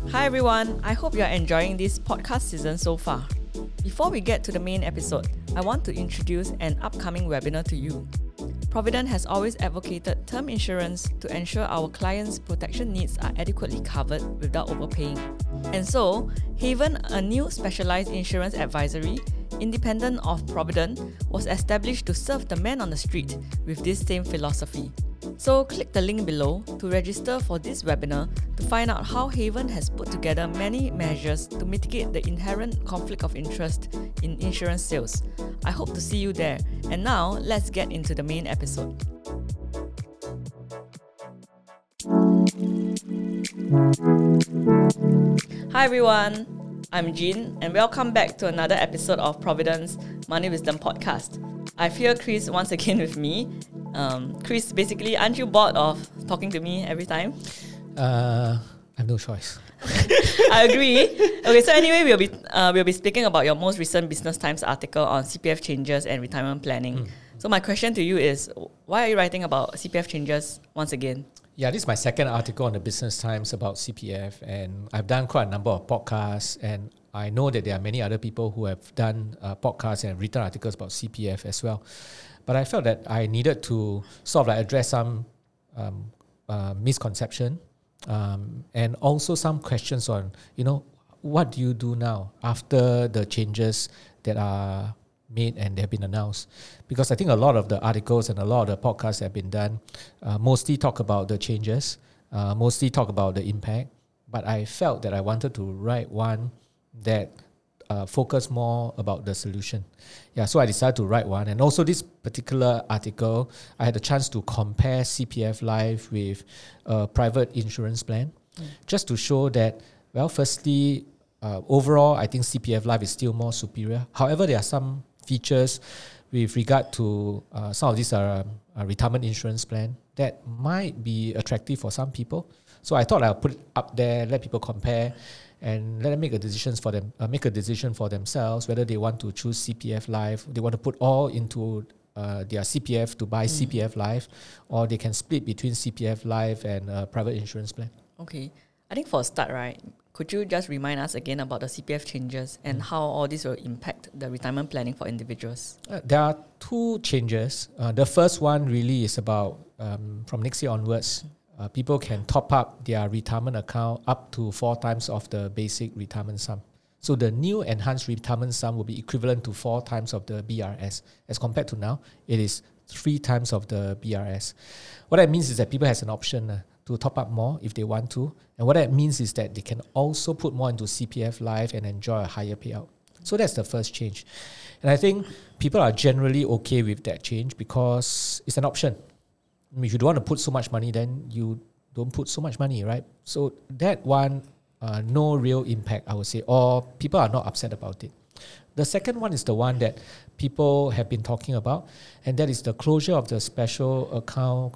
Hi everyone, I hope you're enjoying this podcast season so far. Before we get to the main episode, I want to introduce an upcoming webinar to you. Provident has always advocated term insurance to ensure our clients' protection needs are adequately covered without overpaying. And so, Haven, a new specialized insurance advisory, independent of Provident, was established to serve the man on the street with this same philosophy. So click the link below to register for this webinar to find out how Haven has put together many measures to mitigate the inherent conflict of interest in insurance sales. I hope to see you there. And now, let's get into the main episode. Hi everyone, I'm Jean and welcome back to another episode of Provident's Money Wisdom Podcast. I've here Chris once again with me. Chris, basically, aren't you bored of talking to me every time? I have no choice. I agree. Okay, so anyway, we'll be speaking about your most recent Business Times article on CPF changes and retirement planning. So my question to you is, why are you writing about CPF changes once again? Yeah, this is my second article on the Business Times about CPF, and I've done quite a number of podcasts, and I know that there are many other people who have done podcasts and written articles about CPF as well. But I felt that I needed to sort of like address some misconception and also some questions on, what do you do now after the changes that are made and they have been announced? Because I think a lot of the articles and a lot of the podcasts that have been done mostly talk about the changes, mostly talk about the impact. But I felt that I wanted to write one that focus more about the solution. Yeah, so I decided to write one. And also this particular article, I had a chance to compare CPF Life with a private insurance plan, just to show that, well, firstly, overall, I think CPF Life is still more superior. However, there are some features with regard to some of these retirement insurance plan that might be attractive for some people. So I thought I'll put it up there, let people compare, and let them make a decision for themselves whether they want to choose CPF Life, they want to put all into their CPF to buy CPF Life, or they can split between CPF Life and private insurance plan. Okay, I think for a start, right, could you just remind us again about the CPF changes and how all this will impact the retirement planning for individuals? There are two changes. The first one really is about from next year onwards, people can top up their retirement account up to 4 times of the basic retirement sum. So the new enhanced retirement sum will be equivalent to 4 times of the BRS. As compared to now, it is 3 times of the BRS. What that means is that people has an option to top up more if they want to. And what that means is that they can also put more into CPF Life and enjoy a higher payout. So that's the first change. And I think people are generally okay with that change because it's an option. If you don't want to put so much money, then you don't put so much money, right? So that one, no real impact, I would say, or people are not upset about it. The second one is the one that people have been talking about, and that is the closure of the special account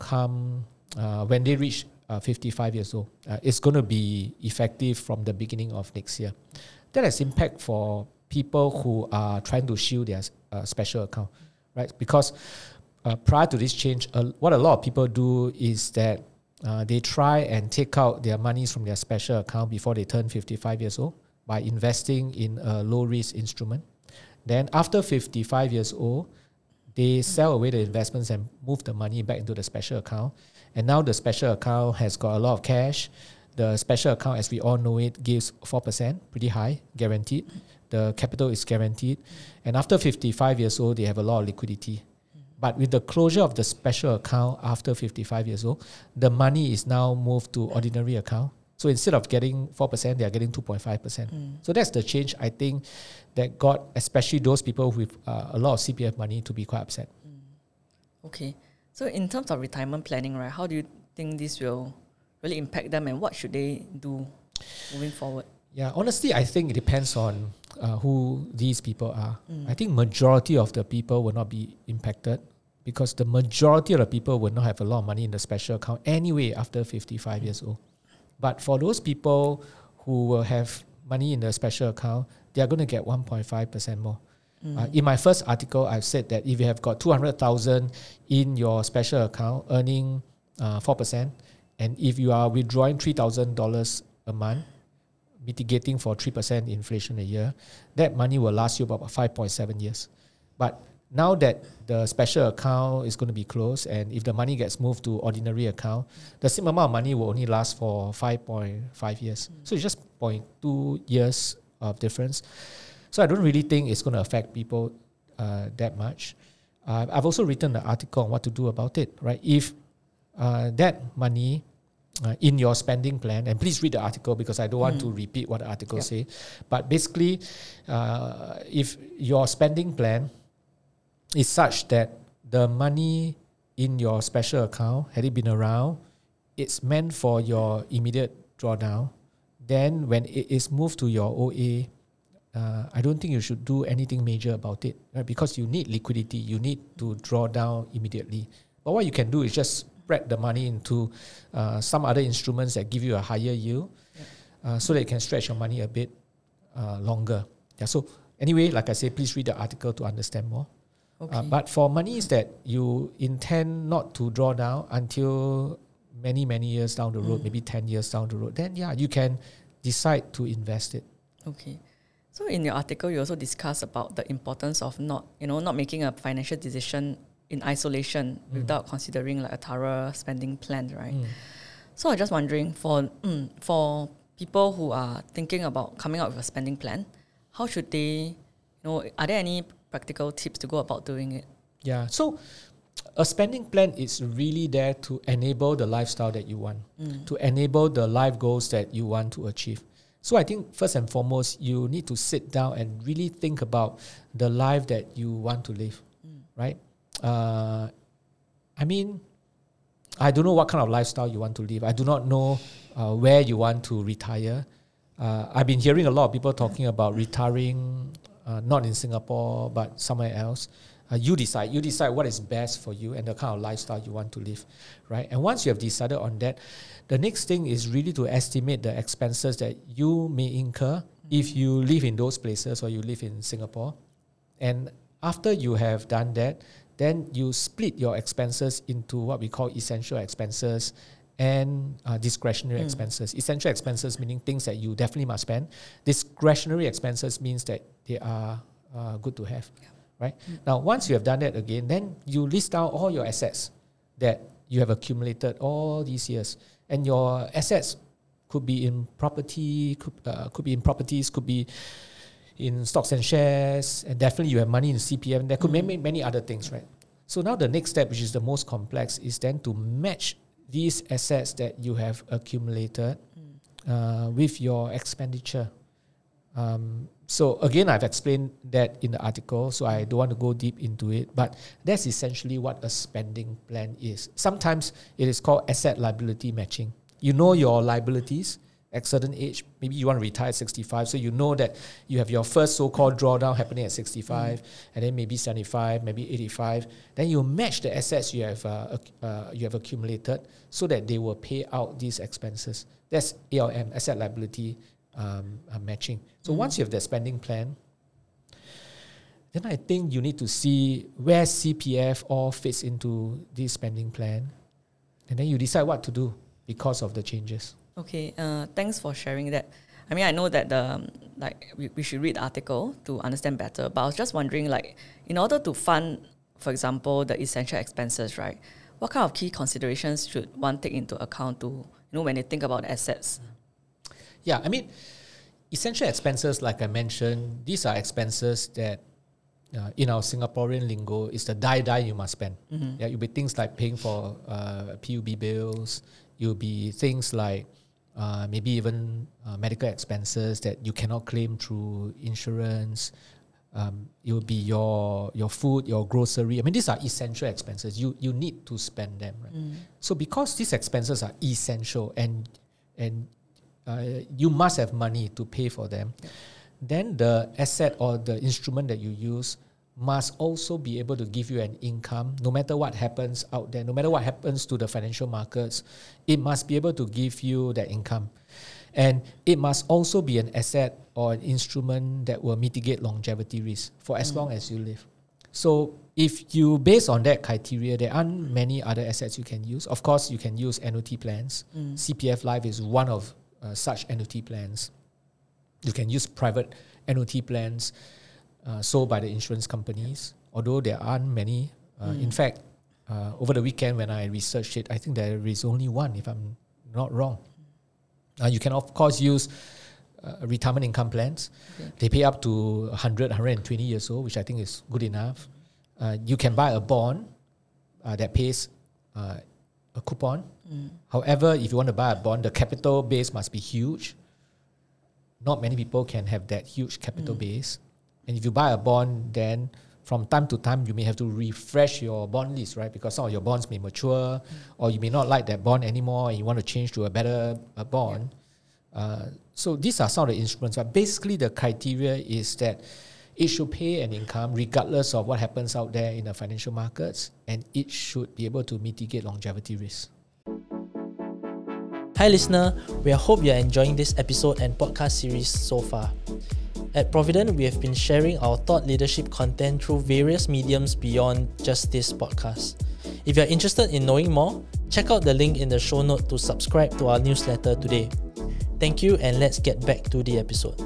when they reach 55 years old. It's going to be effective from the beginning of next year. That has impact for people who are trying to shield their special account, right? Because prior to this change, what a lot of people do is that they try and take out their monies from their special account before they turn 55 years old by investing in a low-risk instrument. Then after 55 years old, they sell away the investments and move the money back into the special account. And now the special account has got a lot of cash. The special account, as we all know it, gives 4%, pretty high, guaranteed. The capital is guaranteed. And after 55 years old, they have a lot of liquidity. But with the closure of the special account after 55 years old, the money is now moved to ordinary account. So instead of getting 4%, they are getting 2.5%. So that's the change, I think, that got especially those people with a lot of CPF money to be quite upset. Okay. So in terms of retirement planning, right, how do you think this will really impact them and what should they do moving forward? Yeah, honestly, I think it depends on who these people are. I think majority of the people will not be impacted because the majority of the people will not have a lot of money in the special account anyway after 55 years old. But for those people who will have money in the special account, they are going to get 1.5% more. In my first article, I've said that if you have got 200,000 in your special account earning 4%, and if you are withdrawing $3,000 a month, mitigating for 3% inflation a year, that money will last you about 5.7 years. But now that the special account is going to be closed, and if the money gets moved to ordinary account, the same amount of money will only last for 5.5 years. So it's just 0.2 years of difference. So I don't really think it's going to affect people that much. I've also written an article on what to do about it, right? If that money in your spending plan, and please read the article because I don't want to repeat what the article say, but basically, if your spending plan is such that the money in your special account, had it been around, it's meant for your immediate drawdown, then when it is moved to your OA, I don't think you should do anything major about it, right? Because you need liquidity, you need to draw down immediately. But what you can do is just spread the money into some other instruments that give you a higher yield, so that you can stretch your money a bit longer. So anyway, like I say, please read the article to understand more. Okay. But for monies that you intend not to draw down until many years down the road, maybe 10 years down the road, then you can decide to invest it. Okay. So in your article, you also discuss about the importance of not making a financial decision in isolation without considering like a thorough spending plan, right? So I'm just wondering, for people who are thinking about coming up with a spending plan, how should they, are there any practical tips to go about doing it? Yeah, so a spending plan is really there to enable the lifestyle that you want, to enable the life goals that you want to achieve. So I think first and foremost, you need to sit down and really think about the life that you want to live, right? I mean, I don't know what kind of lifestyle you want to live. I do not know where you want to retire. I've been hearing a lot of people talking about retiring, not in Singapore, but somewhere else. You decide what is best for you and the kind of lifestyle you want to live, right? And once you have decided on that, the next thing is really to estimate the expenses that you may incur if you live in those places or you live in Singapore. And after you have done that, then you split your expenses into what we call essential expenses and discretionary expenses. Essential expenses meaning things that you definitely must spend. Discretionary expenses means that they are good to have. Right? Now, once you have done that again, then you list down all your assets that you have accumulated all these years. And your assets could be in property, could be in properties, could be in stocks and shares, and definitely you have money in CPF, and there could be many other things, right? So now the next step, which is the most complex, is then to match these assets that you have accumulated with your expenditure. So again, I've explained that in the article, so I don't want to go deep into it, but that's essentially what a spending plan is. Sometimes it is called asset liability matching. You know your liabilities at a certain age. Maybe you want to retire at 65, so you know that you have your first so-called drawdown happening at 65, and then maybe 75, maybe 85. Then you match the assets you have accumulated so that they will pay out these expenses. That's ALM, asset liability matching. So once you have the spending plan, then I think you need to see where CPF all fits into this spending plan, and then you decide what to do because of the changes. Okay, thanks for sharing that. I mean, I know that we should read the article to understand better, but I was just wondering, in order to fund, for example, the essential expenses, right? What kind of key considerations should one take into account to, when they think about assets? Yeah, I mean, essential expenses, like I mentioned, these are expenses that in our Singaporean lingo is the die you must spend. Yeah, it'll be things like paying for PUB bills. It'll be things like maybe even medical expenses that you cannot claim through insurance. It will be your food, your grocery. I mean, these are essential expenses. You need to spend them. Right? So because these expenses are essential and you must have money to pay for them, then the asset or the instrument that you use must also be able to give you an income no matter what happens out there, no matter what happens to the financial markets. It must be able to give you that income. And it must also be an asset or an instrument that will mitigate longevity risk for as long as you live. So if you, based on that criteria, there aren't many other assets you can use. Of course, you can use annuity plans. CPF Life is one of such annuity plans. You can use private annuity plans sold by the insurance companies, although there aren't many. In fact, over the weekend when I researched it, I think there is only one, if I'm not wrong. You can, of course, use retirement income plans. Okay. They pay up to 100, 120 years old, which I think is good enough. You can buy a bond that pays a coupon. However, if you want to buy a bond, the capital base must be huge. Not many people can have that huge capital base. And if you buy a bond, then from time to time, you may have to refresh your bond list, right? Because some of your bonds may mature, or you may not like that bond anymore and you want to change to a better bond. So these are some of the instruments. But basically, the criteria is that it should pay an income regardless of what happens out there in the financial markets, and it should be able to mitigate longevity risk. Hi listener, we hope you are enjoying this episode and podcast series so far. At Provident, we have been sharing our thought leadership content through various mediums beyond just this podcast. If you are interested in knowing more, check out the link in the show note to subscribe to our newsletter today. Thank you, and let's get back to the episode.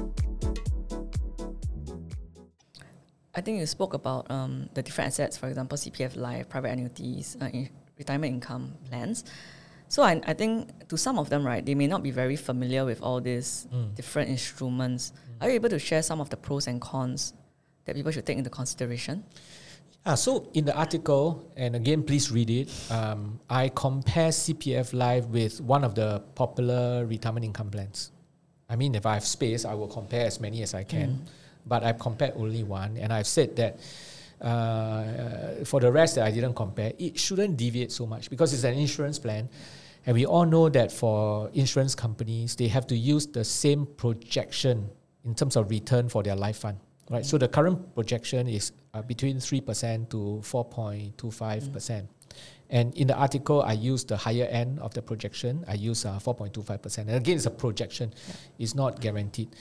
I think you spoke about the different assets, for example, CPF Life, private annuities, retirement income plans. So I think to some of them, right, they may not be very familiar with all these different instruments. Are you able to share some of the pros and cons that people should take into consideration? So in the article, and again, please read it, I compare CPF Life with one of the popular retirement income plans. I mean, if I have space, I will compare as many as I can. But I've compared only one, and I've said that for the rest that I didn't compare, it shouldn't deviate so much because it's an insurance plan. And we all know that for insurance companies, they have to use the same projection in terms of return for their life fund. Right? So the current projection is between 3% to 4.25%. And in the article, I used the higher end of the projection. I use 4.25%. And again, it's a projection. It's not guaranteed.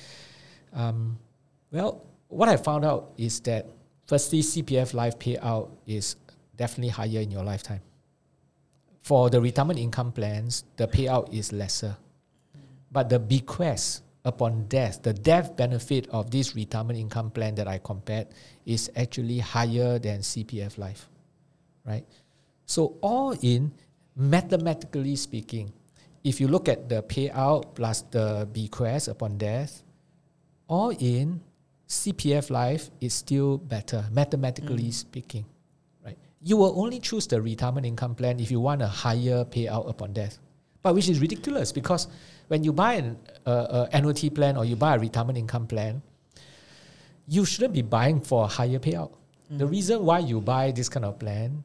Well, what I found out is that firstly, CPF Life payout is definitely higher in your lifetime. For the retirement income plans, the payout is lesser. But the bequest upon death, the death benefit of this retirement income plan that I compared is actually higher than CPF Life, right? So all in, mathematically speaking, if you look at the payout plus the bequest upon death, all in, CPF Life is still better, mathematically speaking, right? You will only choose the retirement income plan if you want a higher payout upon death, but which is ridiculous because when you buy an annuity plan or you buy a retirement income plan, you shouldn't be buying for a higher payout. The reason why you buy this kind of plan,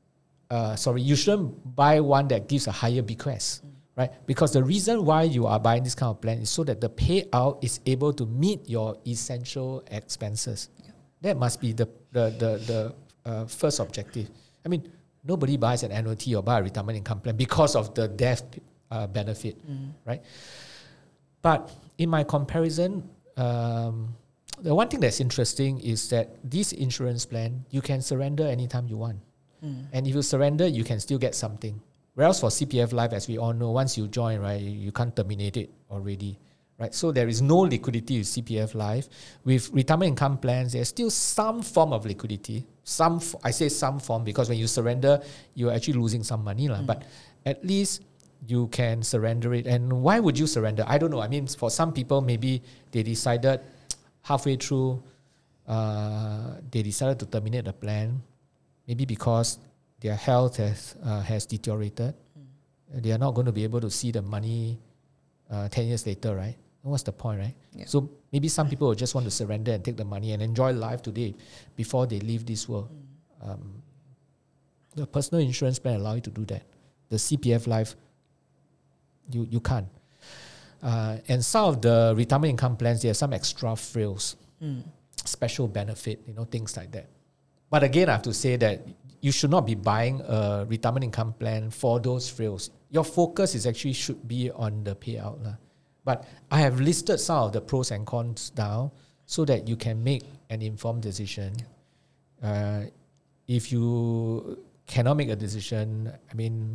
you shouldn't buy one that gives a higher bequest. Right? Because the reason why you are buying this kind of plan is so that the payout is able to meet your essential expenses. Yeah. That must be the first objective. I mean, nobody buys an annuity or buy a retirement income plan because of the death benefit, right? But in my comparison, the one thing that's interesting is that this insurance plan, you can surrender anytime you want. And if you surrender, you can still get something. Whereas for CPF Life, as we all know, once you join, right, you can't terminate it already, right? So there is no liquidity with CPF Life. With retirement income plans, there's still some form of liquidity. I say some form because when you surrender, you're actually losing some money. But at least you can surrender it. And why would you surrender? I don't know. I mean, for some people, maybe they decided halfway through, they decided to terminate the plan, maybe because their health has deteriorated. They are not going to be able to see the money 10 years later, right? What's the point, right? Yeah. So maybe some people will just want to surrender and take the money and enjoy life today before they leave this world. The personal insurance plan allows you to do that. The CPF Life, you can't. And some of the retirement income plans, there are some extra frills, special benefit, things like that. But again, I have to say that you should not be buying a retirement income plan for those frills. Your focus should be on the payout. But I have listed some of the pros and cons down so that you can make an informed decision. If you cannot make a decision, I mean,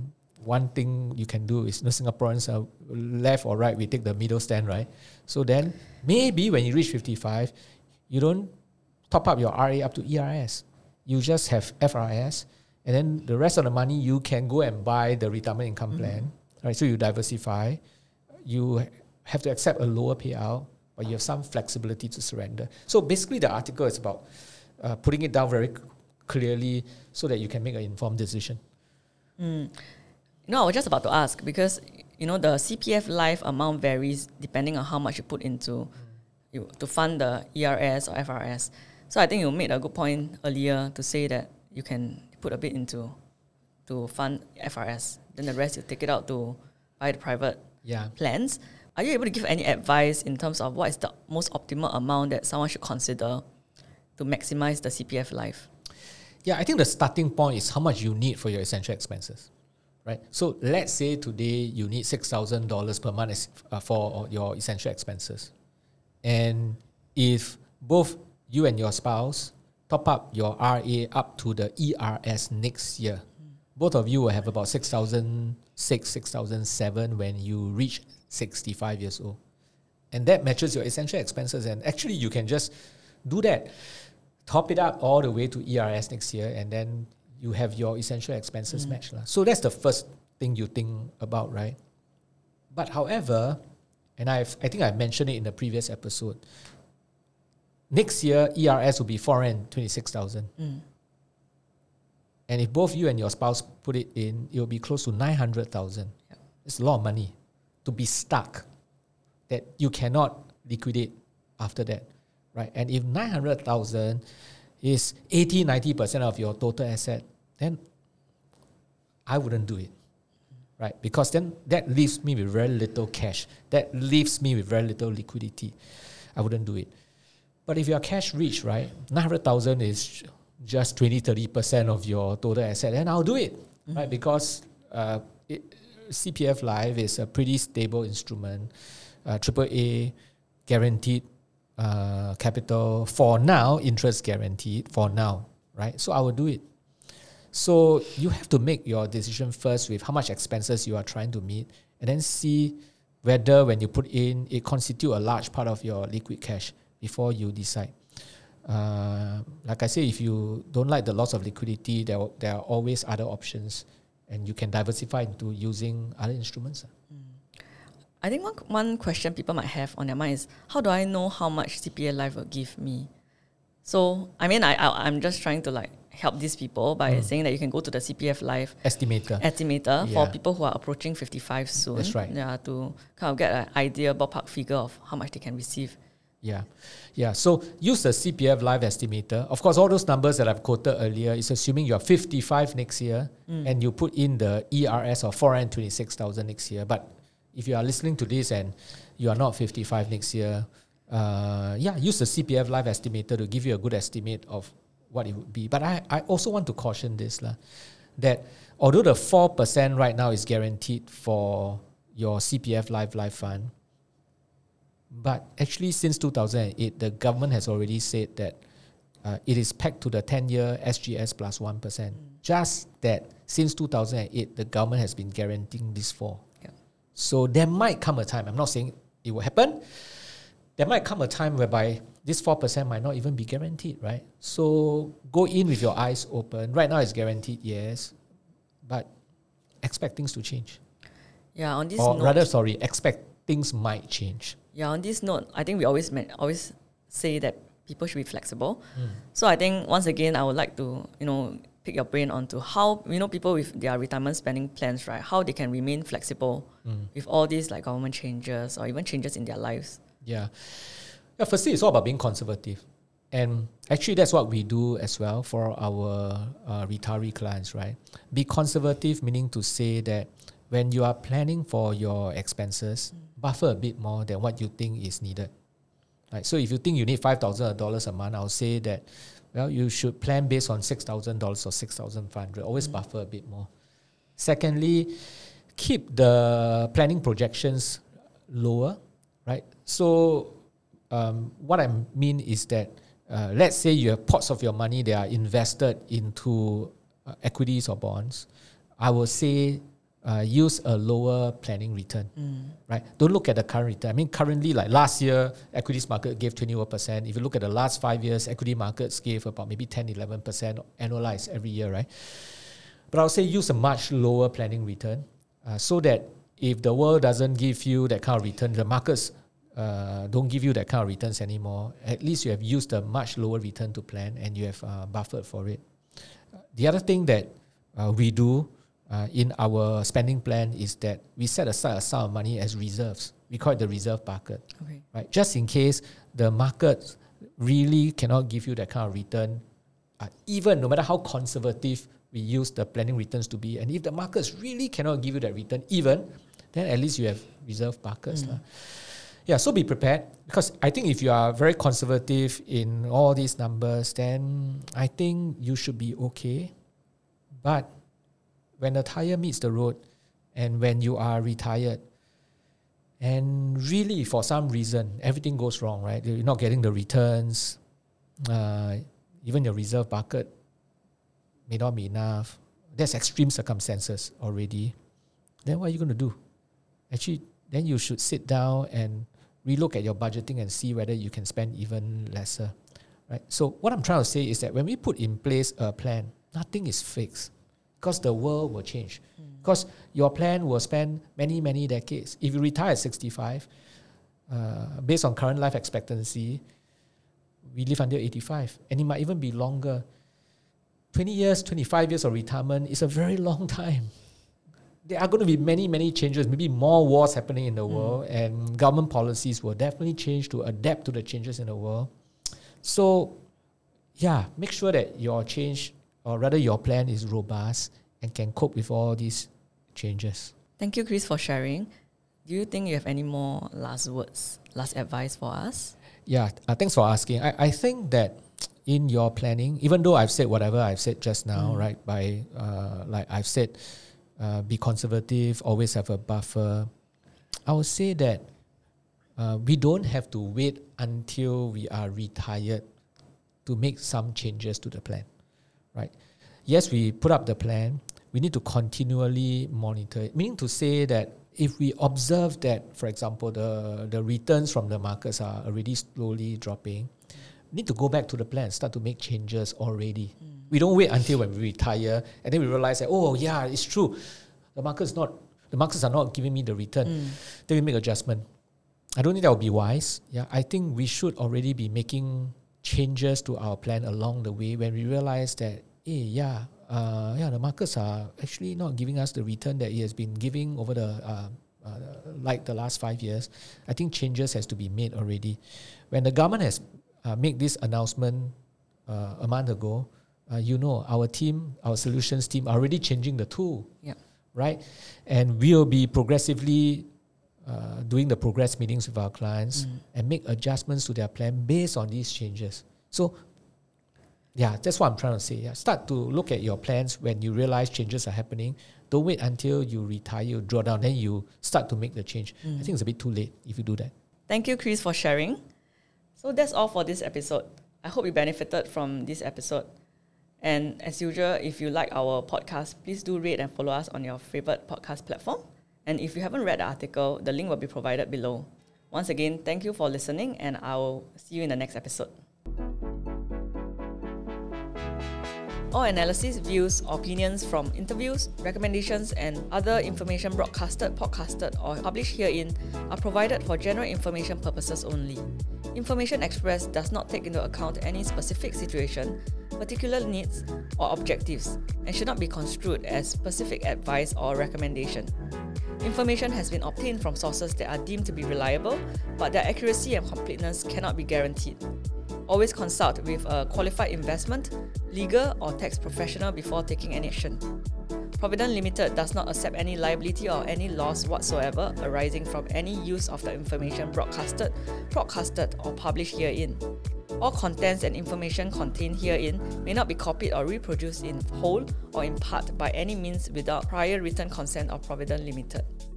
one thing you can do is, Singaporeans are left or right, we take the middle stand, right? So then maybe when you reach 55, you don't top up your RA up to ERS. You just have FRS, and then the rest of the money you can go and buy the retirement income plan, right? So you diversify. You have to accept a lower payout, but you have some flexibility to surrender. So basically the article is about putting it down very clearly so that you can make an informed decision. I was just about to ask because, the CPF life amount varies depending on how much you put into to fund the ERS or FRS. So I think you made a good point earlier to say that you can put a bit into to fund FRS, then the rest you take it out to buy the private plans. Are you able to give any advice in terms of what is the most optimal amount that someone should consider to maximize the CPF life? Yeah, I think the starting point is how much you need for your essential expenses, right? So let's say today you need $6,000 per month for your essential expenses. And if both you and your spouse top up your RA up to the ERS next year, both of you will have about 6,006, 6,007 when you reach 65 years old. And that matches your essential expenses. And actually you can just do that. Top it up all the way to ERS next year, and then you have your essential expenses matched. So that's the first thing you think about, right? But however, and I think I mentioned it in the previous episode, next year ERS will be 426,000. And if both you and your spouse put it in, it will be close to 900,000. It's a lot of money to be stuck that you cannot liquidate after that. Right, and if 900,000 is 80-90% of your total asset, then I wouldn't do it, right? Because then that leaves me with very little cash. That leaves me with very little liquidity. I wouldn't do it. But if you are cash rich, right, 900,000 is just 20-30% of your total asset, then I'll do it, right? Because CPF Life is a pretty stable instrument, AAA guaranteed. Capital for now, interest guaranteed for now, right? So I will do it. So you have to make your decision first with how much expenses you are trying to meet, and then see whether when you put in, it constitutes a large part of your liquid cash before you decide. Like I say, if you don't like the loss of liquidity, there are always other options, and you can diversify into using other instruments. I think one question people might have on their mind is, how do I know how much CPF Life will give me? So, I'm just trying to help these people by saying that you can go to the CPF Life estimator for people who are approaching 55 soon. That's right. Yeah, to kind of get an idea, ballpark figure of how much they can receive. Yeah. So use the CPF Life estimator. Of course, all those numbers that I've quoted earlier is assuming you're 55 next year and you put in the ERS of 426,000 next year. But if you are listening to this and you are not 55 next year, use the CPF Life estimator to give you a good estimate of what it would be. But I also want to caution this, that although the 4% right now is guaranteed for your CPF Life Fund, but actually since 2008, the government has already said that it is pegged to the 10-year SGS plus 1%. Just that since 2008, the government has been guaranteeing this 4%. So there might come a time, I'm not saying it will happen, there might come a time whereby this 4% might not even be guaranteed, right? So go in with your eyes open. Right now it's guaranteed, yes, but expect things to change. Yeah, on this note, expect things might change. Yeah, on this note, I think we always say that people should be flexible. So I think once again, I would like to, pick your brain onto how, people with their retirement spending plans, right, how they can remain flexible with all these government changes or even changes in their lives. Yeah, firstly, it's all about being conservative. And actually, that's what we do as well for our retiree clients, right? Be conservative, meaning to say that when you are planning for your expenses, buffer a bit more than what you think is needed. Right? So if you think you need $5,000 a month, I'll say that, you should plan based on $6,000 or $6,500. Always buffer a bit more. Secondly, keep the planning projections lower, right? So what I mean is that let's say you have pots of your money that are invested into equities or bonds. I will say use a lower planning return, right? Don't look at the current return. I mean, currently, like last year, equities market gave 21%. If you look at the last 5 years, equity markets gave about maybe 10, 11% annualized every year, right? But I would say use a much lower planning return so that if the world doesn't give you that kind of return, the markets don't give you that kind of returns anymore, at least you have used a much lower return to plan and you have buffered for it. The other thing that we do in our spending plan is that we set aside a sum of money as reserves. We call it the reserve bucket, right? Just in case the market really cannot give you that kind of return, even no matter how conservative we use the planning returns to be, and if the markets really cannot give you that return then at least you have reserve buckets. Yeah, so be prepared, because I think if you are very conservative in all these numbers, then I think you should be okay. But when the tire meets the road and when you are retired and really for some reason everything goes wrong, right? You're not getting the returns, even your reserve bucket may not be enough. There's extreme circumstances already. Then what are you going to do? Actually, then you should sit down and relook at your budgeting and see whether you can spend even lesser, right? So what I'm trying to say is that when we put in place a plan, nothing is fixed because the world will change. Because your plan will span many, many decades. If you retire at 65, based on current life expectancy, we live until 85, and it might even be longer. 20 years, 25 years of retirement is a very long time. There are going to be many, many changes, maybe more wars happening in the world, and government policies will definitely change to adapt to the changes in the world. So, yeah, make sure that your change, or rather your plan, is robust and can cope with all these changes. Thank you, Chris, for sharing. Do you think you have any more last words, last advice for us? Yeah, thanks for asking. I think that in your planning, even though I've said whatever I've said just now, right, by like I've said, be conservative, always have a buffer, I would say that we don't have to wait until we are retired to make some changes to the plan, right? Yes, we put up the plan. We need to continually monitor it, meaning to say that if we observe that, for example, the returns from the markets are already slowly dropping, we need to go back to the plan, start to make changes already. We don't wait until when we retire and then we realize that, oh yeah, it's true, the markets are not giving me the return. Then we make adjustment. I don't think that would be wise. Yeah, I think we should already be making changes to our plan along the way when we realize that, the markets are actually not giving us the return that it has been giving over the the last 5 years. I think changes has to be made already. When the government has made this announcement a month ago, our team, our solutions team, are already changing the tool, right? And we'll be progressively doing the progress meetings with our clients and make adjustments to their plan based on these changes. So, yeah, that's what I'm trying to say. Yeah. Start to look at your plans when you realize changes are happening. Don't wait until you retire, you draw down, then you start to make the change. I think it's a bit too late if you do that. Thank you, Chris, for sharing. So that's all for this episode. I hope you benefited from this episode. And as usual, if you like our podcast, please do rate and follow us on your favorite podcast platform. And if you haven't read the article, the link will be provided below. Once again, thank you for listening, and I'll see you in the next episode. All analysis, views, or opinions from interviews, recommendations, and other information broadcasted, podcasted, or published herein are provided for general information purposes only. Information expressed does not take into account any specific situation, particular needs, or objectives, and should not be construed as specific advice or recommendation. Information has been obtained from sources that are deemed to be reliable, but their accuracy and completeness cannot be guaranteed. Always consult with a qualified investment, legal, or tax professional before taking any action. Provident Limited does not accept any liability or any loss whatsoever arising from any use of the information broadcasted, or published herein. All contents and information contained herein may not be copied or reproduced in whole or in part by any means without prior written consent of Provident Limited.